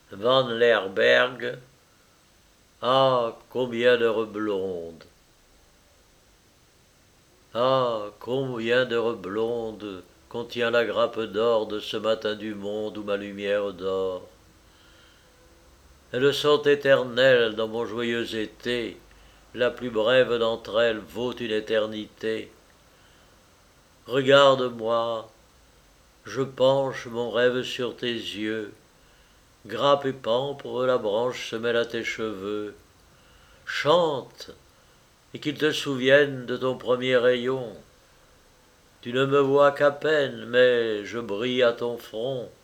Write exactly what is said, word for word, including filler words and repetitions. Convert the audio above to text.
Van Lerberg. Ah, combien d'heures blondes! Ah, combien d'heures blondes contient la grappe d'or de ce matin du monde où ma lumière dort! Elles sont éternelles dans mon joyeux été, la plus brève d'entre elles vaut une éternité. Regarde-moi, je penche mon rêve sur tes yeux, grappe et pampre, la branche se mêle à tes cheveux. Chante, et qu'ils te souviennent de ton premier rayon. Tu ne me vois qu'à peine, mais je brille à ton front.